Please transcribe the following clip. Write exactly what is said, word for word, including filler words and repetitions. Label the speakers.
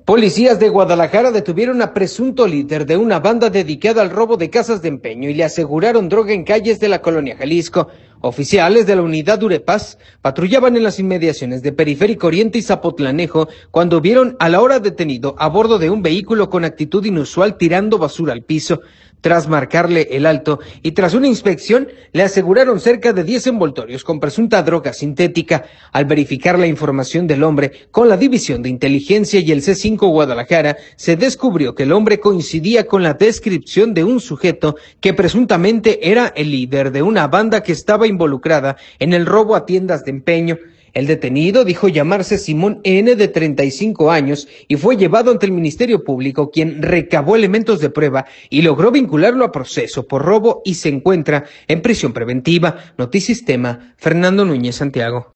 Speaker 1: Policías de Guadalajara detuvieron a presunto líder de una banda dedicada al robo de casas de empeño y le aseguraron droga en calles de la colonia Jalisco. Oficiales de la unidad Urepaz patrullaban en las inmediaciones de Periférico Oriente y Zapotlanejo cuando vieron al ahora detenido a bordo de un vehículo con actitud inusual tirando basura al piso. Tras marcarle el alto y tras una inspección, le aseguraron cerca de diez envoltorios con presunta droga sintética. Al verificar la información del hombre con la División de Inteligencia y el C cinco Guadalajara, se descubrió que el hombre coincidía con la descripción de un sujeto que presuntamente era el líder de una banda que estaba involucrada en el robo a tiendas de empeño. El detenido dijo llamarse Simón N., de treinta y cinco años, y fue llevado ante el Ministerio Público, quien recabó elementos de prueba y logró vincularlo a proceso por robo y se encuentra en prisión preventiva. Notisistema, Fernando Núñez Santiago.